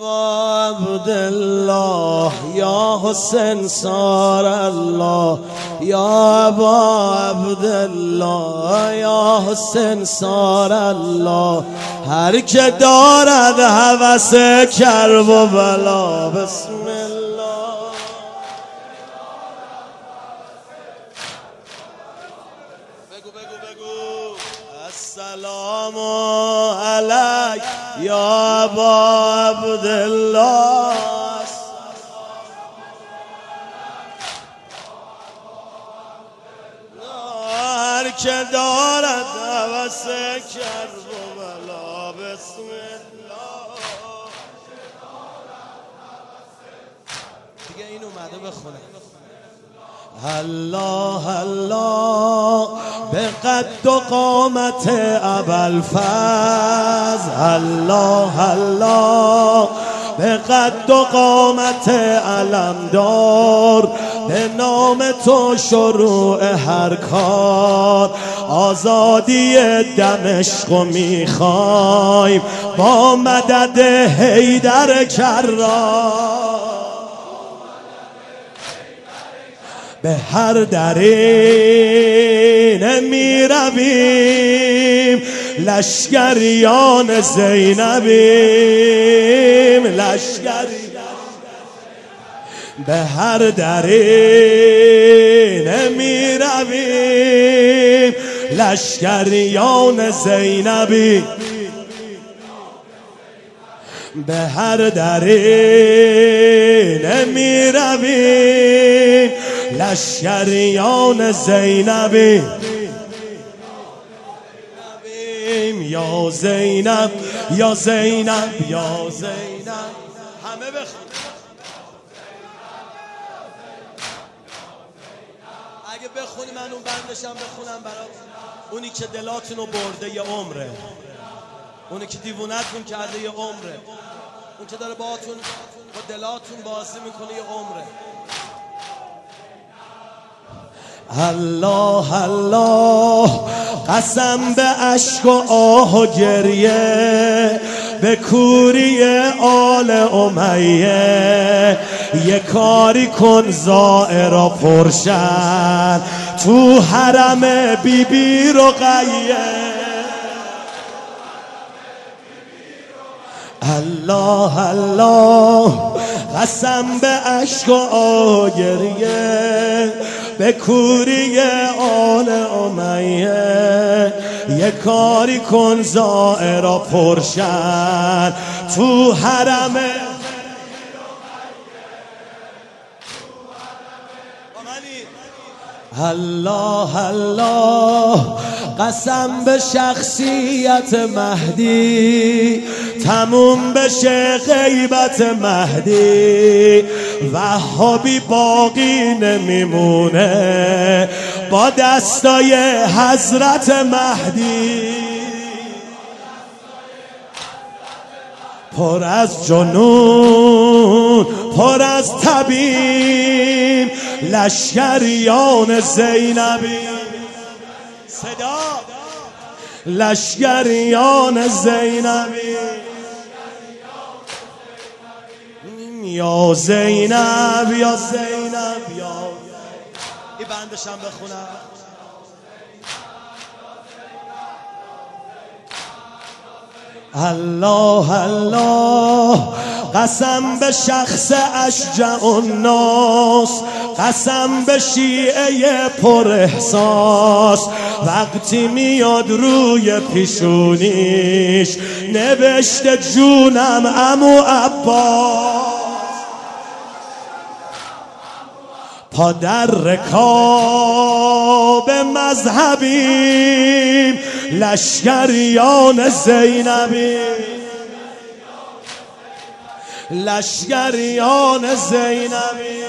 ابا عبدالله یا حسین سار الله، یا ابا عبدالله یا حسین سار الله. هر که دارد هوس کرب و بلا، بسم الله. بگو بگو بگو. السلام علیک یا ابا عبدالله، هر که دارد هوس کرب و بلا، بسم الله. دیگه این اومده بخونه. الله الله به قد و قامت ابوالفضل، الله الله به قد و قامت علمدار، به نام تو شروع هر کار. آزادی دمشق و میخوایم با مدد حیدر کرار. به هر دری نمی رویم، لشکریان زینبیم، لشکری. به هر دری نمی رویم، لشکریان زینبیم. به هر دری نمی رویم، لشکریان زینبی. یا زینب یا زینب یا زینب، همه بخون. اگه بخونی من اون بندشم بخونم برات. اونی که دلاتونو برده یه عمره، اونی که دیوونتون کرده یه عمره، اون که داره باهاتون با دلاتون بازی میکنه یه عمره. الله الله قسم به اشک و آه و گریه، به کوری آل امیه. یه کاری کن زائرا پرشن تو حرم بی بی رقیه. الله الله قسم به اشک و آه و گریه، به کوری آل امیه. یه کاری کن زائرا پرشن تو حرم. الله الله قسم به شخصیت مهدی، تموم بشه غیبت مهدی. وهابی باقی نمیمونه با دستای حضرت مهدی. پر از جنون پر از تبیم، لشکریان زینبی. صدا لشکریان زینبی. یا زینب یا زینب یا. این بندشم بخونم. الله الله قسم به شخص اشجع الناس، قسم به شیعه پر احساس. وقتی میاد روی پیشونیش نوشته جونم عمو عباس. پا در رکاب مذهبیم، لشکریان زینبی. لشکریان زینبی.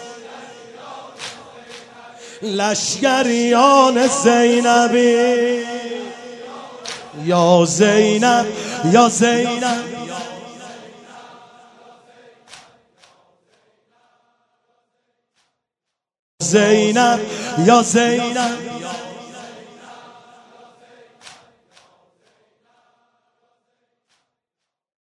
لشکریان زینبی. یا زینب یا زینب زینب یا زینب.